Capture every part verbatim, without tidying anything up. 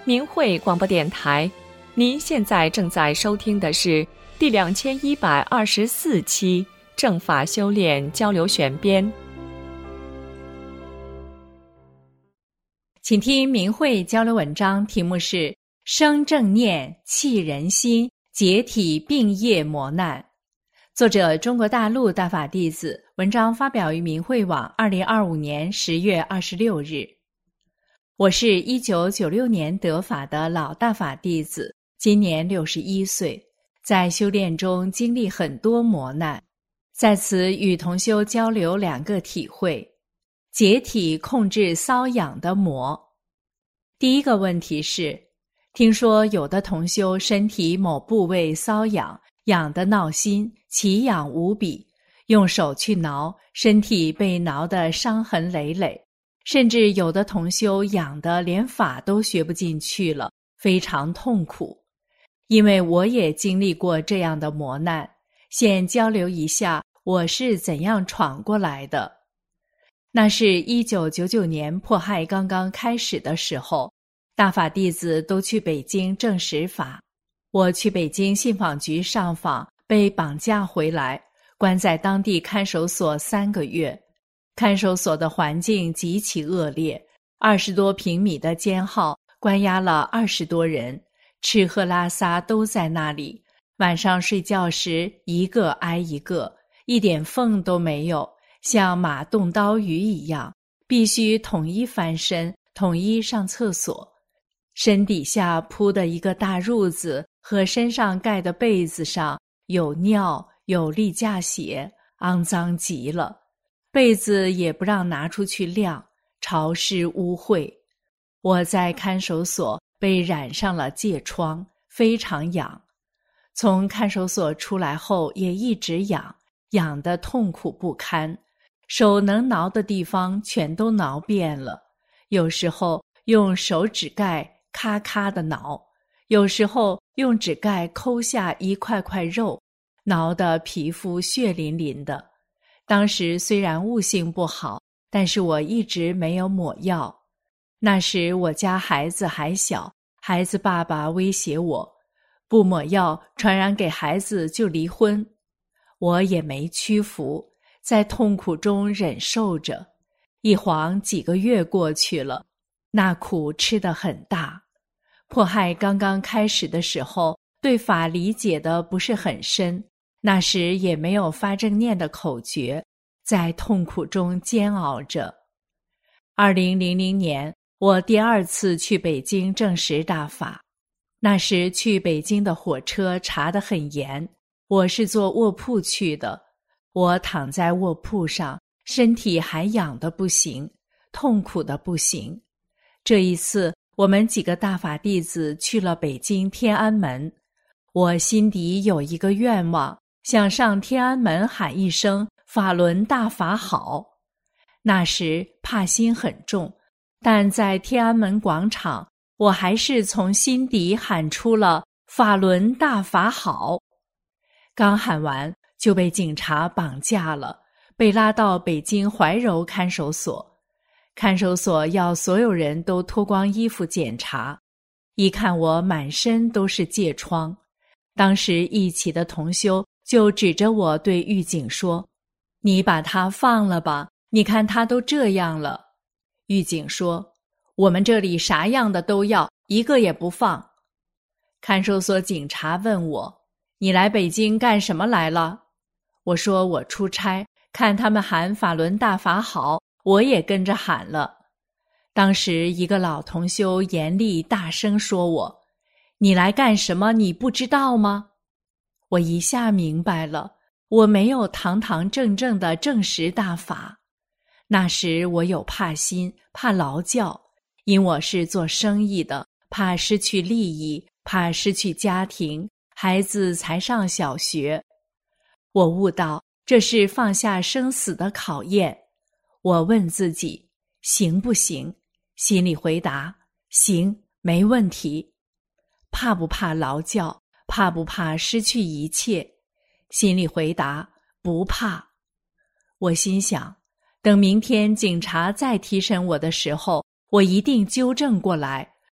明慧广播电台，您现在正在收听的是第两千一百二十四期正法修炼交流选编。 请听明慧交流文章，题目是生正念，弃人心，解体病业磨难。作者中国大陆大法弟子，文章发表于明慧网二零二五年十月二十六日。我是一九九六年得法的老大法弟子，今年六十一岁，在修炼中经历很多磨难，在此与同修交流两个体会：解体控制瘙痒的魔。第一个问题是，听说有的同修身体某部位瘙痒，痒得闹心，奇痒无比，用手去挠，身体被挠得伤痕累累，甚至有的同修痒得连法都学不进去了，非常痛苦。因为我也经历过这样的磨难，现交流一下我是怎样闯过来的。那是一九九九年迫害刚刚开始的时候，大法弟子都去北京证实法。我去北京信访局上访，被绑架回来，关在当地看守所三个月。看守所的环境极其恶劣，二十多平米的监号，关押了二十多人，吃喝拉撒都在那里。晚上睡觉时一个挨一个，一点缝都没有，像马动刀鱼一样，必须统一翻身，统一上厕所。身底下铺的一个大褥子和身上盖的被子上有尿，有例假血，肮脏极了。被子也不让拿出去晾，潮湿污秽。我在看守所被染上了疥疮，非常痒。从看守所出来后也一直痒，痒得痛苦不堪，手能挠的地方全都挠遍了。有时候用手指盖咔咔地挠，有时候用指盖抠下一块块肉，挠得皮肤血淋淋的。当时虽然悟性不好，但是我一直没有抹药。那时我家孩子还小，孩子爸爸威胁我，不抹药传染给孩子就离婚。我也没屈服，在痛苦中忍受着。一晃几个月过去了，那苦吃得很大。迫害刚刚开始的时候，对法理解的不是很深，那时也没有发正念的口诀，在痛苦中煎熬着。二零零零年，我第二次去北京证实大法。那时去北京的火车查得很严，我是坐卧铺去的。我躺在卧铺上，身体还痒得不行，痛苦得不行。这一次，我们几个大法弟子去了北京天安门。我心底有一个愿望，想上天安门喊一声法轮大法好。那时怕心很重，但在天安门广场，我还是从心底喊出了法轮大法好。刚喊完就被警察绑架了，被拉到北京怀柔看守所。看守所要所有人都脱光衣服检查，一看我满身都是疥疮。当时一起的同修就指着我对狱警说，你把他放了吧，你看他都这样了。狱警说，我们这里啥样的都要，一个也不放。看守所警察问我，你来北京干什么来了？我说我出差，看他们喊法轮大法好，我也跟着喊了。当时一个老同修严厉大声说我，你来干什么？你不知道吗？我一下明白了，我没有堂堂正正的证实大法。那时我有怕心，怕劳教，因我是做生意的，怕失去利益，怕失去家庭，孩子才上小学。我悟到这是放下生死的考验。我问自己，行不行？心里回答，行，没问题。怕不怕劳教？怕不怕失去一切？心里回答，不怕。我心想，等明天警察再提审我的时候，我一定纠正过来，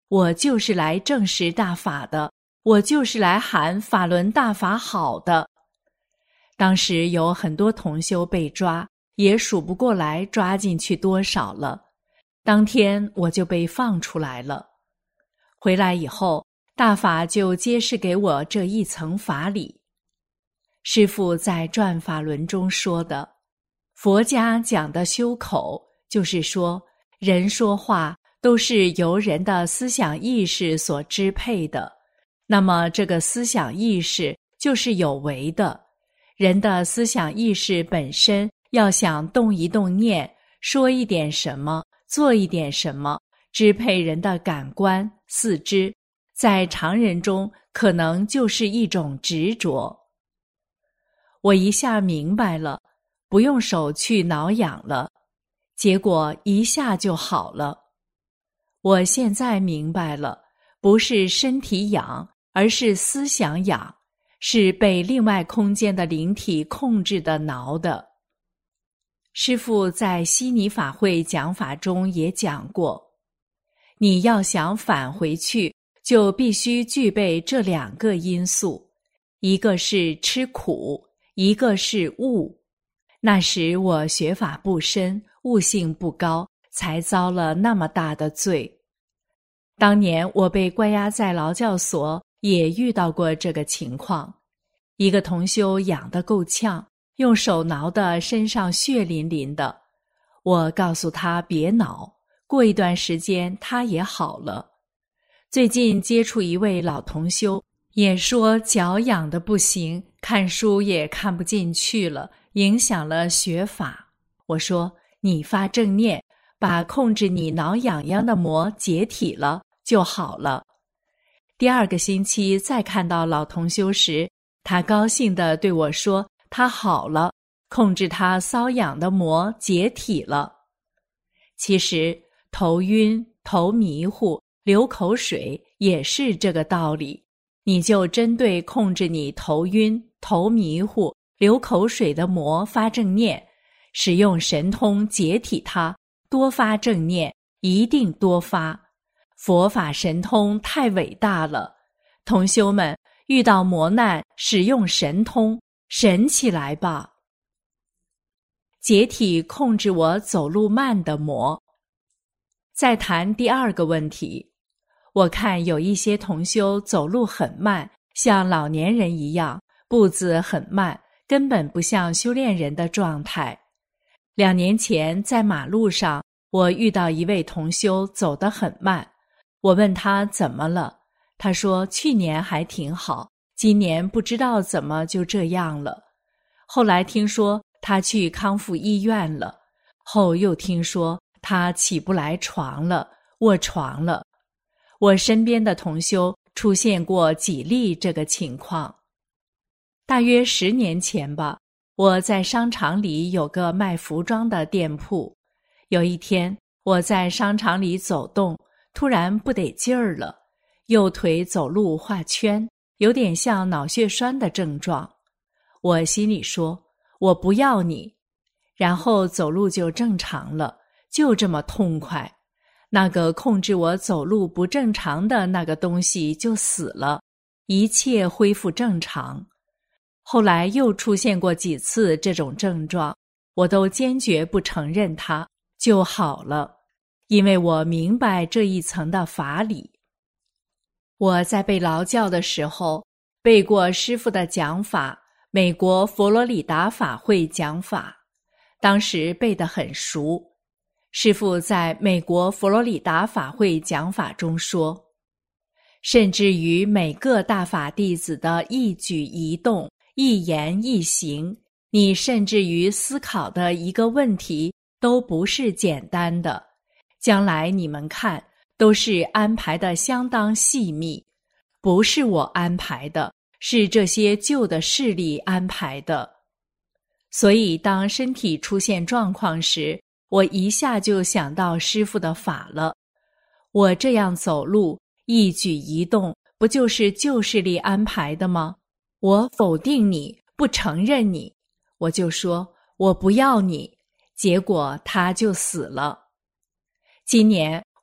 我就是来证实大法的，我就是来喊法轮大法好的。当时有很多同修被抓，也数不过来抓进去多少了。当天我就被放出来了。回来以后，大法就揭示给我这一层法理。师父在转法轮中说的，佛家讲的修口，就是说人说话都是由人的思想意识所支配的，那么这个思想意识就是有为的。人的思想意识本身要想动一动念，说一点什么，做一点什么，支配人的感官、四肢，在常人中可能就是一种执着。我一下明白了，不用手去挠痒了，结果一下就好了。我现在明白了，不是身体痒，而是思想痒，是被另外空间的灵体控制的挠的。师父在悉尼法会讲法中也讲过，你要想返回去，就必须具备这两个因素，一个是吃苦，一个是悟。那时我学法不深，悟性不高，才遭了那么大的罪。当年我被关押在劳教所，也遇到过这个情况。一个同修痒得够呛，用手挠得身上血淋淋的。我告诉他别挠，过一段时间他也好了。最近接触一位老同修，也说脚痒得不行，看书也看不进去了，影响了学法。我说你发正念，把控制你挠痒痒的魔解体了就好了。第二个星期再看到老同修时，他高兴地对我说他好了，控制他瘙痒的魔解体了。其实头晕、头迷糊、流口水也是这个道理，你就针对控制你头晕、头迷糊、流口水的魔发正念，使用神通解体它，多发正念，一定多发。佛法神通太伟大了，同修们遇到磨难，使用神通，神起来吧。解体控制我走路慢的魔。再谈第二个问题，我看有一些同修走路很慢，像老年人一样，步子很慢，根本不像修炼人的状态。两年前在马路上，我遇到一位同修走得很慢，我问他怎么了，他说去年还挺好，今年不知道怎么就这样了。后来听说他去康复医院了，后又听说他起不来床了，卧床了。我身边的同修出现过几例这个情况。大约十年前吧，我在商场里有个卖服装的店铺。有一天我在商场里走动，突然不得劲儿了，右腿走路画圈，有点像脑血栓的症状。我心里说我不要你，然后走路就正常了，就这么痛快。那个控制我走路不正常的那个东西就死了，一切恢复正常。后来又出现过几次这种症状，我都坚决不承认它，就好了，因为我明白这一层的法理。我在背劳教的时候，背过师父的讲法，美国佛罗里达法会讲法，当时背得很熟。师父在美国佛罗里达法会讲法中说，甚至于每个大法弟子的一举一动、一言一行，你甚至于思考的一个问题都不是简单的，将来你们看都是安排的相当细密，不是我安排的，是这些旧的势力安排的。所以当身体出现状况时，我一下就想到师父的法了。我这样走路，一举一动，不就是旧势力安排的吗？我否定你，不承认你，我就说我不要你，结果他就死了。今年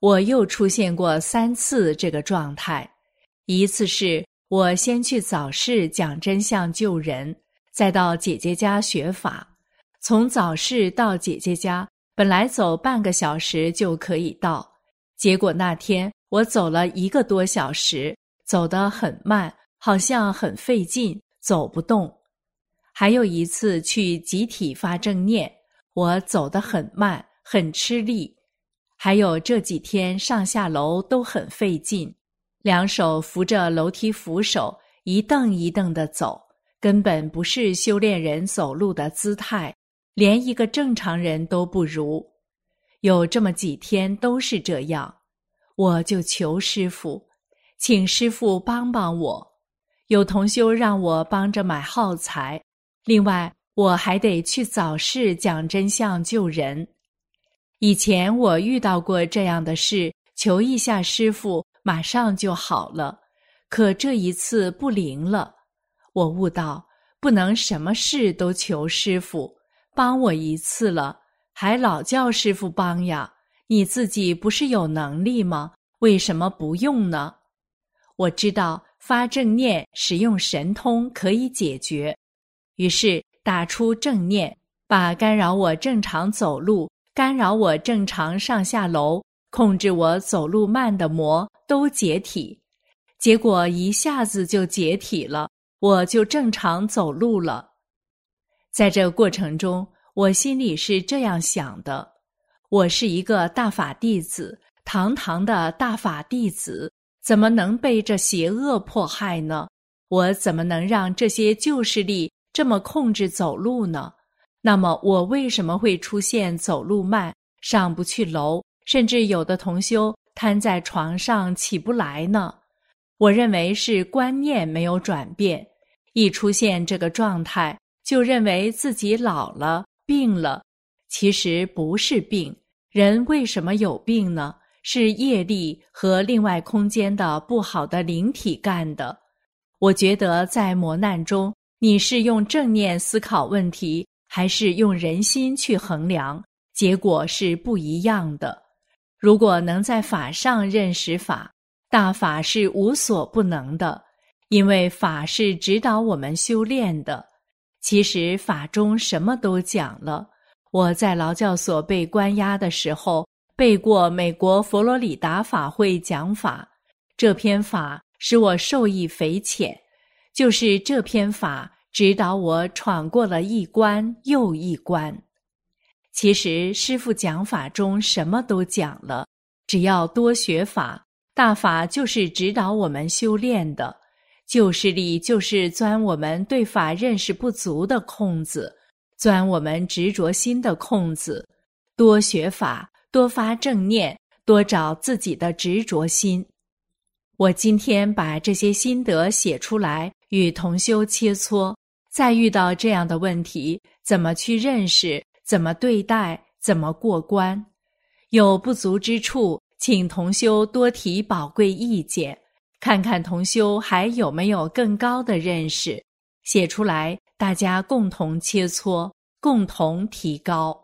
我又出现过三次这个状态。一次是我先去早市讲真相救人，再到姐姐家学法。从早市到姐姐家，本来走半个小时就可以到，结果那天我走了一个多小时，走得很慢，好像很费劲，走不动。还有一次去集体发正念，我走得很慢，很吃力。还有这几天上下楼都很费劲，两手扶着楼梯扶手，一蹬一蹬地走，根本不是修炼人走路的姿态，连一个正常人都不如。有这么几天都是这样，我就求师父，请师父帮帮我。有同修让我帮着买耗材，另外我还得去早市讲真相救人。以前我遇到过这样的事，求一下师父，马上就好了。可这一次不灵了，我悟到，不能什么事都求师父，帮我一次了，还老叫师父帮呀？你自己不是有能力吗？为什么不用呢？我知道发正念、使用神通可以解决，于是打出正念，把干扰我正常走路、干扰我正常上下楼、控制我走路慢的魔都解体。结果一下子就解体了，我就正常走路了。在这过程中，我心里是这样想的：我是一个大法弟子，堂堂的大法弟子，怎么能被这邪恶迫害呢？我怎么能让这些旧势力这么控制走路呢？那么我为什么会出现走路慢、上不去楼，甚至有的同修瘫在床上起不来呢？我认为是观念没有转变，一出现这个状态，就认为自己老了、病了。其实不是病，人为什么有病呢？是业力和另外空间的不好的灵体干的。我觉得在磨难中，你是用正念思考问题，还是用人心去衡量，结果是不一样的。如果能在法上认识法，大法是无所不能的，因为法是指导我们修炼的。其实法中什么都讲了。我在劳教所被关押的时候，背过美国佛罗里达法会讲法，这篇法使我受益匪浅，就是这篇法指导我闯过了一关又一关。其实师父讲法中什么都讲了，只要多学法，大法就是指导我们修炼的，旧势力就是钻我们对法认识不足的空子，钻我们执着心的空子。多学法，多发正念，多找自己的执着心。我今天把这些心得写出来，与同修切磋，再遇到这样的问题，怎么去认识，怎么对待，怎么过关。有不足之处，请同修多提宝贵意见，看看同修还有没有更高的认识，写出来，大家共同切磋，共同提高。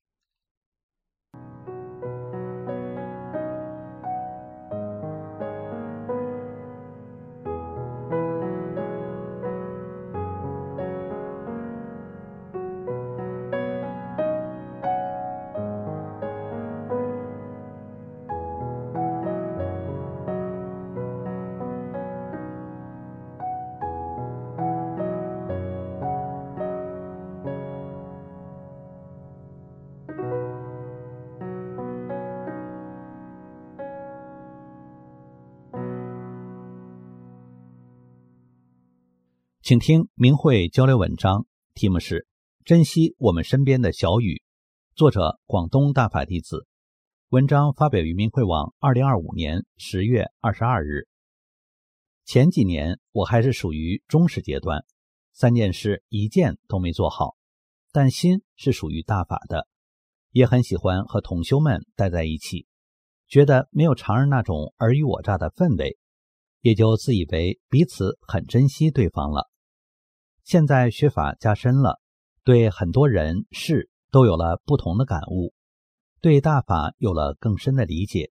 请听明慧交流文章，题目是珍惜我们身边的小雨，作者广东大法弟子。文章发表于明慧网二零二五年十月二十二日。前几年我还是属于中士阶段，三件事一件都没做好，但心是属于大法的，也很喜欢和同修们待在一起，觉得没有常人那种尔虞我诈的氛围，也就自以为彼此很珍惜对方了。现在学法加深了，对很多人事都有了不同的感悟，对大法有了更深的理解，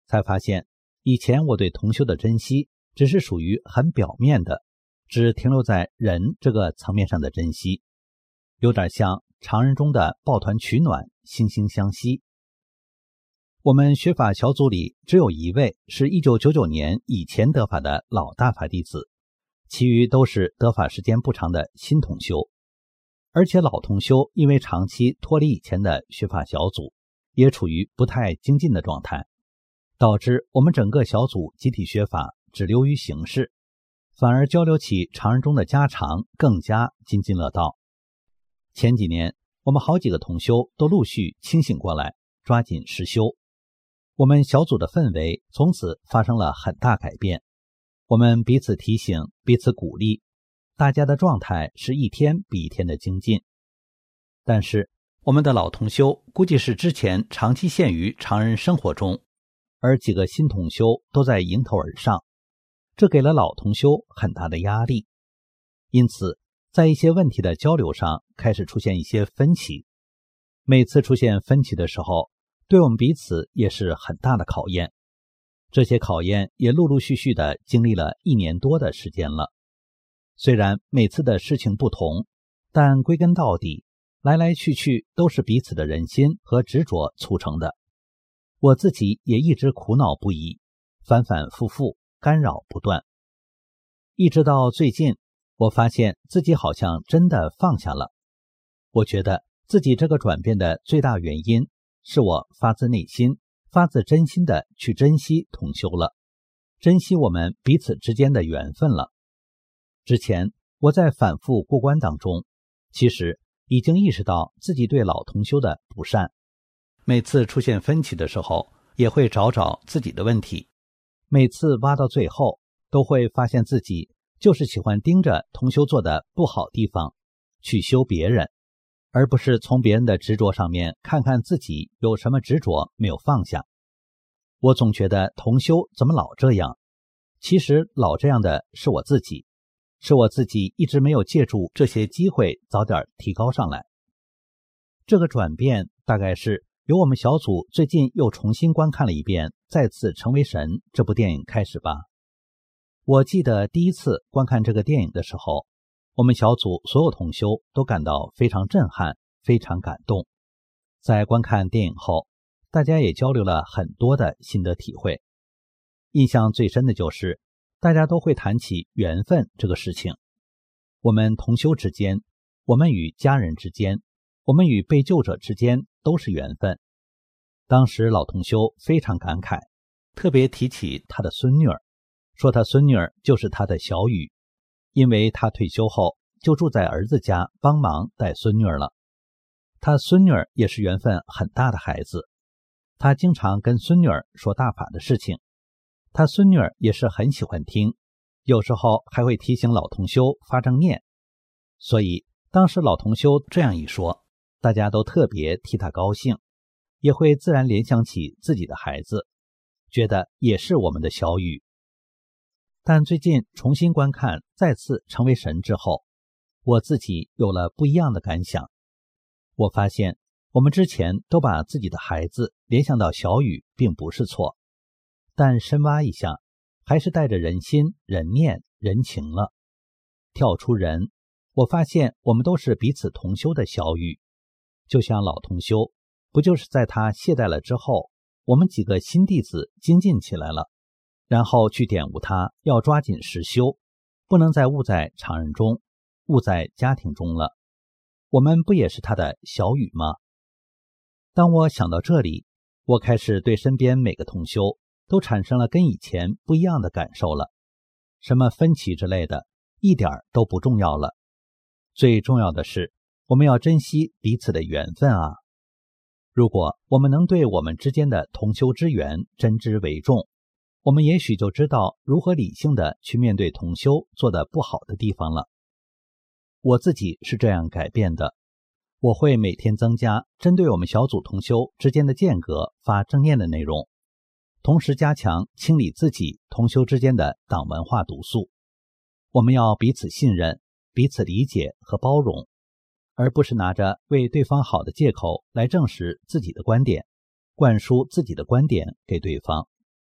才发现以前我对同修的珍惜只是属于很表面的，只停留在人这个层面上的珍惜，有点像常人中的抱团取暖，惺惺相惜。我们学法小组里只有一位是一九九九年以前得法的老大法弟子，其余都是得法时间不长的新同修。而且老同修因为长期脱离以前的学法小组，也处于不太精进的状态，导致我们整个小组集体学法只流于形式，反而交流起常人中的家常更加津津乐道。前几年我们好几个同修都陆续清醒过来，抓紧实修，我们小组的氛围从此发生了很大改变。我们彼此提醒，彼此鼓励，大家的状态是一天比一天的精进。但是我们的老同修估计是之前长期陷于常人生活中，而几个新同修都在迎头而上，这给了老同修很大的压力。因此在一些问题的交流上开始出现一些分歧。每次出现分歧的时候，对我们彼此也是很大的考验。这些考验也陆陆续续的经历了一年多的时间了。虽然每次的事情不同，但归根到底，来来去去都是彼此的人心和执着促成的。我自己也一直苦恼不已，反反复复，干扰不断。一直到最近，我发现自己好像真的放下了。我觉得自己这个转变的最大原因，是我发自内心、发自真心的去珍惜同修了，珍惜我们彼此之间的缘分了。之前我在反复过关当中，其实已经意识到自己对老同修的不善。每次出现分歧的时候，也会找找自己的问题。每次挖到最后，都会发现自己就是喜欢盯着同修做的不好地方去修别人，而不是从别人的执着上面看看自己有什么执着没有放下。我总觉得同修怎么老这样，其实老这样的是我自己，是我自己一直没有借助这些机会早点提高上来。这个转变大概是由我们小组最近又重新观看了一遍《再次成为神》这部电影开始吧。我记得第一次观看这个电影的时候，我们小组所有同修都感到非常震撼，非常感动。在观看电影后，大家也交流了很多的心得体会。印象最深的就是大家都会谈起缘分这个事情。我们同修之间，我们与家人之间，我们与被救者之间都是缘分。当时老同修非常感慨，特别提起他的孙女儿，说他孙女儿就是他的小雨，因为他退休后就住在儿子家帮忙带孙女儿了。他孙女儿也是缘分很大的孩子，他经常跟孙女儿说大法的事情，他孙女儿也是很喜欢听，有时候还会提醒老同修发正念。所以当时老同修这样一说，大家都特别替他高兴，也会自然联想起自己的孩子，觉得也是我们的小雨。但最近重新观看《再次成为神》之后，我自己有了不一样的感想。我发现我们之前都把自己的孩子联想到小雨并不是错，但深挖一下，还是带着人心、人念、人情了。跳出人，我发现我们都是彼此同修的小雨。就像老同修，不就是在他懈怠了之后，我们几个新弟子精进起来了，然后去点悟他要抓紧实修，不能再悟在常人中，悟在家庭中了。我们不也是他的小雨吗？当我想到这里，我开始对身边每个同修都产生了跟以前不一样的感受了。什么分歧之类的，一点都不重要了。最重要的是，我们要珍惜彼此的缘分啊！如果我们能对我们之间的同修之缘珍之为重，我们也许就知道如何理性的去面对同修做得不好的地方了。我自己是这样改变的，我会每天增加针对我们小组同修之间的间隔发正念的内容，同时加强清理自己同修之间的党文化毒素。我们要彼此信任，彼此理解和包容，而不是拿着为对方好的借口来证实自己的观点，灌输自己的观点给对方。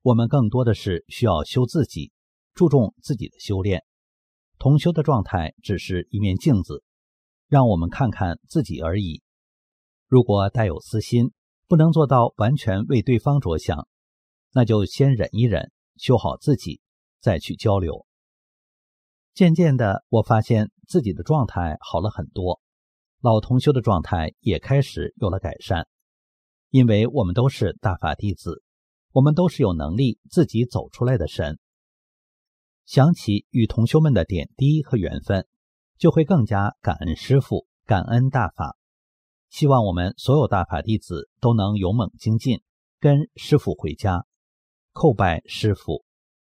我们更多的是需要修自己，注重自己的修炼。同修的状态只是一面镜子，让我们看看自己而已。如果带有私心，不能做到完全为对方着想，那就先忍一忍，修好自己，再去交流。渐渐的，我发现自己的状态好了很多，老同修的状态也开始有了改善。因为我们都是大法弟子，我们都是有能力自己走出来的神。想起与同修们的点滴和缘分，就会更加感恩师父，感恩大法。希望我们所有大法弟子都能勇猛精进，跟师父回家，叩拜师父。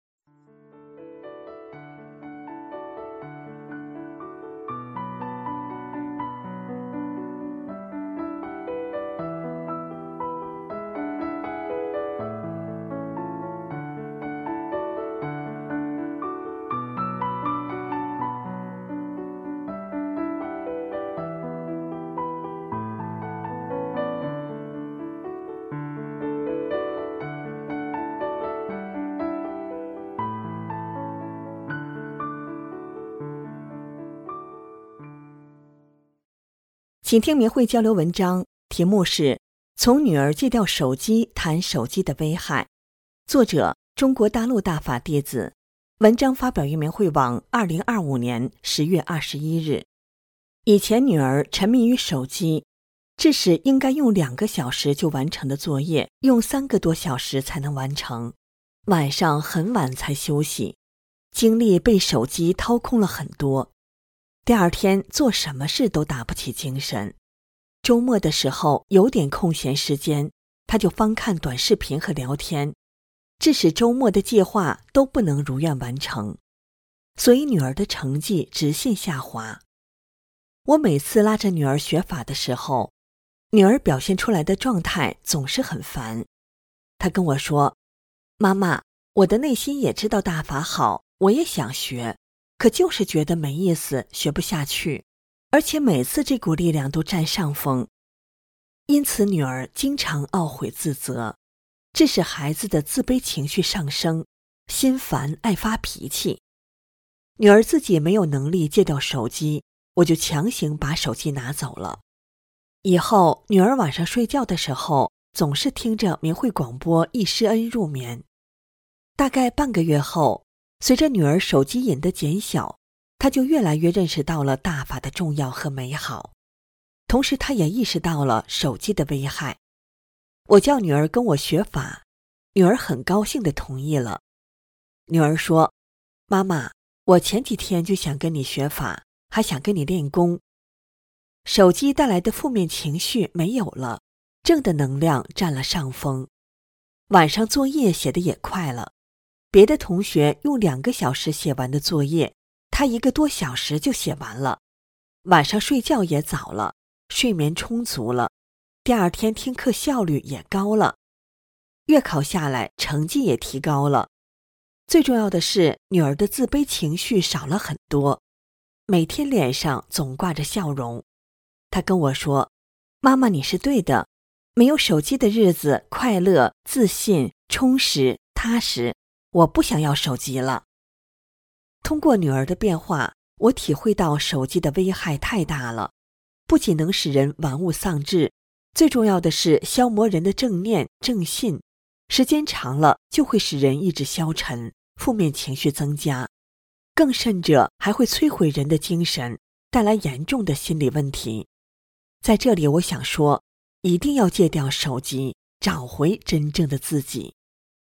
请听明慧交流文章，题目是从女儿戒掉手机谈手机的危害，作者中国大陆大法弟子，文章发表于明慧网二零二五年十月二十一日。以前女儿沉迷于手机，致使应该用两个小时就完成的作业，用三个多小时才能完成，晚上很晚才休息，精力被手机掏空了很多。第二天做什么事都打不起精神，周末的时候有点空闲时间，他就翻看短视频和聊天，致使周末的计划都不能如愿完成，所以女儿的成绩直线下滑。我每次拉着女儿学法的时候，女儿表现出来的状态总是很烦。她跟我说，妈妈，我的内心也知道大法好，我也想学，可就是觉得没意思，学不下去，而且每次这股力量都占上风。因此女儿经常懊悔自责，致使孩子的自卑情绪上升，心烦爱发脾气。女儿自己没有能力戒掉手机，我就强行把手机拿走了。以后女儿晚上睡觉的时候总是听着明慧广播一施恩入眠。大概半个月后，随着女儿手机瘾的减小，她就越来越认识到了大法的重要和美好，同时她也意识到了手机的危害。我叫女儿跟我学法，女儿很高兴地同意了。女儿说，妈妈，我前几天就想跟你学法，还想跟你练功。手机带来的负面情绪没有了，正的能量占了上风。晚上作业写得也快了，别的同学用两个小时写完的作业，他一个多小时就写完了。晚上睡觉也早了，睡眠充足了，第二天听课效率也高了，月考下来成绩也提高了。最重要的是，女儿的自卑情绪少了很多，每天脸上总挂着笑容。她跟我说，妈妈，你是对的，没有手机的日子快乐、自信、充实、踏实，我不想要手机了。通过女儿的变化，我体会到手机的危害太大了，不仅能使人玩物丧志，最重要的是消磨人的正念、正信，时间长了就会使人意志消沉，负面情绪增加，更甚者还会摧毁人的精神，带来严重的心理问题。在这里我想说，一定要戒掉手机，找回真正的自己。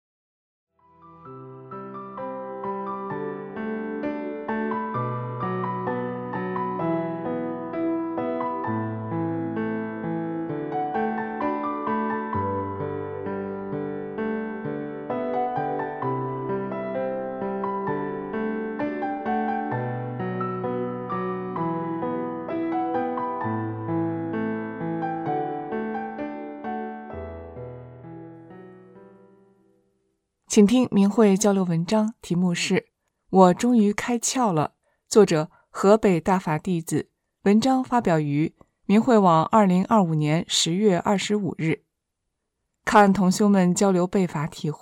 请听明慧交流文章，题目是我终于开窍了，作者河北大法弟子，文章发表于明慧网二零二五年十月二十五日。看同修们交流背法体会，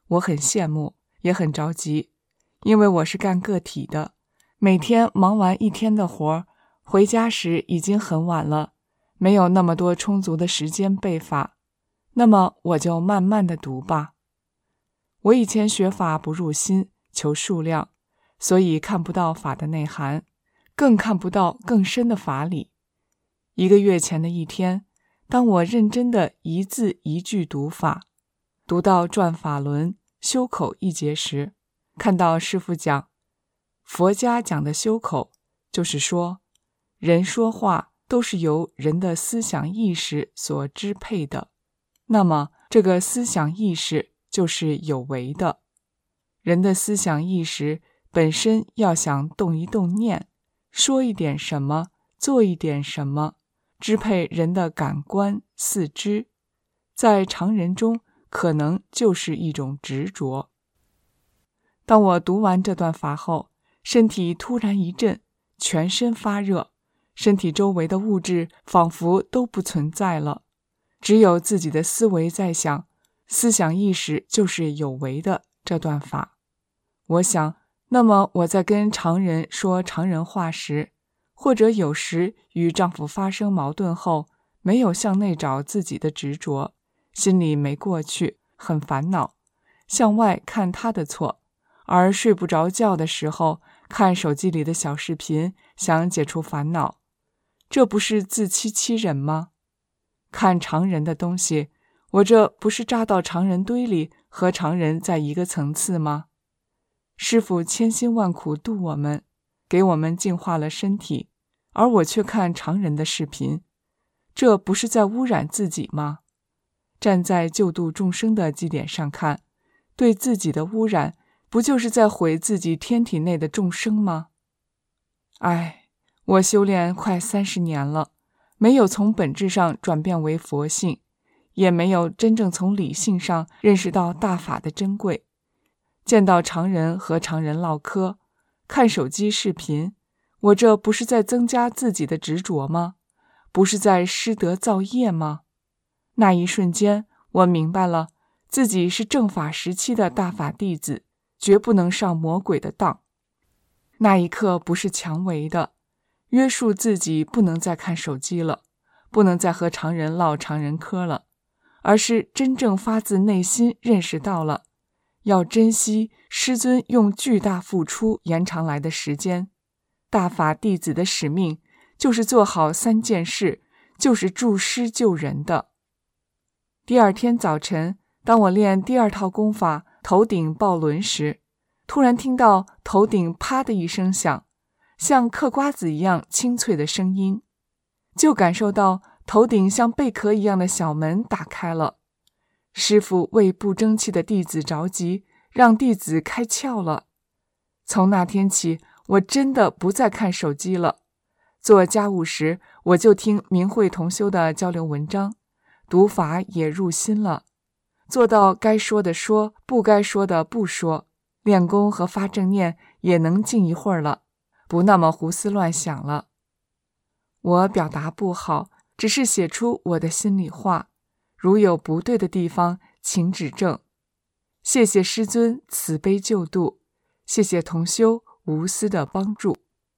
我很羡慕，也很着急，因为我是干个体的，每天忙完一天的活，回家时已经很晚了，没有那么多充足的时间背法，那么我就慢慢的读吧。我以前学法不入心，求数量，所以看不到法的内涵，更看不到更深的法理。一个月前的一天，当我认真的一字一句读法，读到转法轮修口一节时，看到师父讲，佛家讲的修口，就是说，人说话都是由人的思想意识所支配的，那么这个思想意识就是有为的。人的思想意识本身要想动一动念，说一点什么，做一点什么，支配人的感官四肢，在常人中可能就是一种执着。当我读完这段法后，身体突然一震，全身发热，身体周围的物质仿佛都不存在了，只有自己的思维在想，思想意识就是有为的这段法。我想，那么我在跟常人说常人话时，或者有时与丈夫发生矛盾后，没有向内找自己的执着，心里没过去，很烦恼，向外看他的错，而睡不着觉的时候，看手机里的小视频，想解除烦恼，这不是自欺欺人吗？看常人的东西，我这不是扎到常人堆里，和常人在一个层次吗？师父千辛万苦度我们，给我们净化了身体，而我却看常人的视频，这不是在污染自己吗？站在救度众生的基点上看，对自己的污染，不就是在毁自己天体内的众生吗？唉，我修炼快三十年了，没有从本质上转变为佛性，也没有真正从理性上认识到大法的珍贵。见到常人和常人唠嗑，看手机视频，我这不是在增加自己的执着吗？不是在施德造业吗？那一瞬间，我明白了，自己是正法时期的大法弟子，绝不能上魔鬼的当。那一刻不是强为的，约束自己不能再看手机了，不能再和常人唠常人嗑了，而是真正发自内心认识到了，要珍惜师尊用巨大付出延长来的时间。大法弟子的使命就是做好三件事，就是助师救人的。第二天早晨，当我练第二套功法头顶抱轮时，突然听到头顶啪的一声响，像嗑瓜子一样清脆的声音，就感受到头顶像贝壳一样的小门打开了。师父为不争气的弟子着急，让弟子开窍了。从那天起，我真的不再看手机了。做家务时，我就听明慧同修的交流文章，读法也入心了，做到该说的说，不该说的不说，练功和发正念也能静一会儿了，不那么胡思乱想了。我表达不好，只是写出我的心里话，如有不对的地方，请指正。谢谢师尊慈悲救度，谢谢同修无私的帮助。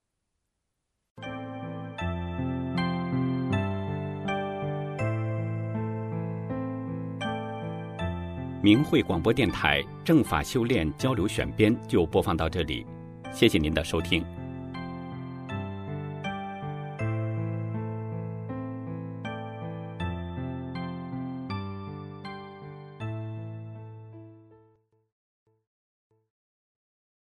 明慧广播电台正法修炼交流选编就播放到这里，谢谢您的收听。